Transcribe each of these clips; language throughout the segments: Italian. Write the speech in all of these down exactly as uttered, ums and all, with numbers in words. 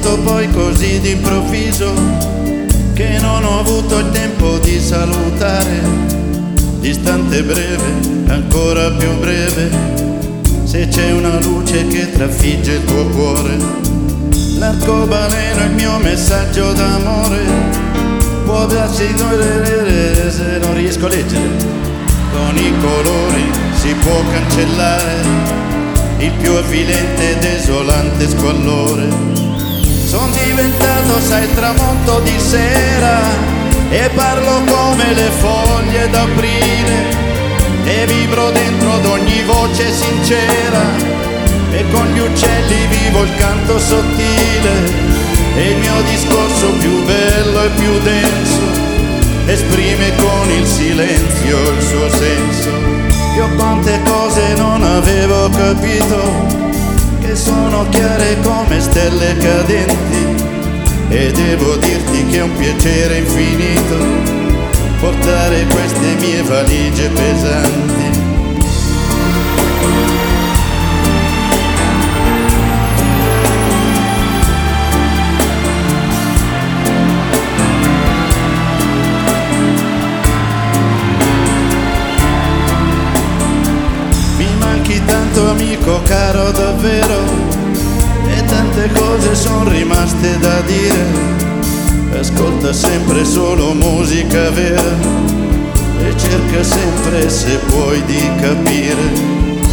venuto poi così d'improvviso che non ho avuto il tempo di salutare. Distante breve, ancora più breve, se c'è una luce che trafigge il tuo cuore. L'arcobaleno è il mio messaggio d'amore, può darsi se non riesco a leggere. Con i colori si può cancellare il più avvilente e desolante squallore. Son diventato, sai, il tramonto di sera e parlo come le foglie d'aprile e vibro dentro ad ogni voce sincera e con gli uccelli vivo il canto sottile e il mio discorso più bello e più denso esprime con il silenzio il suo senso. Io quante cose non avevo capito, che sono chiare come stelle cadenti, e devo dirti che è un piacere infinito portare queste mie valigie pesanti. Tanto amico caro davvero, e tante cose son rimaste da dire. Ascolta sempre solo musica vera e cerca sempre, se puoi, di capire.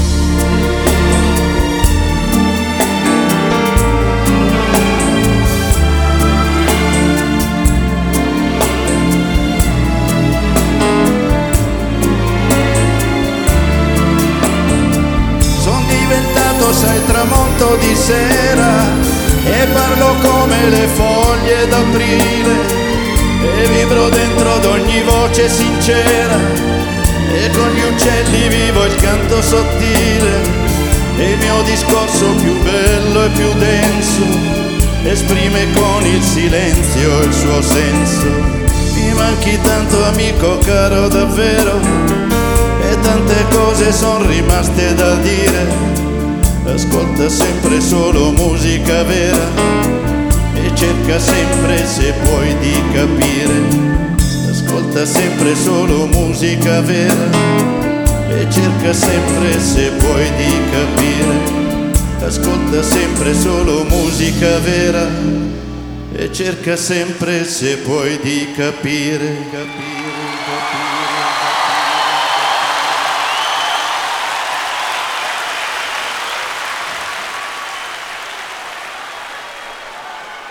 Sai, tramonto di sera e parlo come le foglie d'aprile e vibro dentro ad ogni voce sincera e con gli uccelli vivo il canto sottile e il mio discorso più bello e più denso esprime con il silenzio il suo senso. Mi manchi tanto amico caro davvero, e tante cose son rimaste da dire. Ascolta sempre solo musica vera e cerca sempre, se puoi, di capire. Ascolta sempre solo musica vera e cerca sempre, se puoi, di capire. Ascolta sempre solo musica vera e cerca sempre, se puoi, di capire, capire, capire.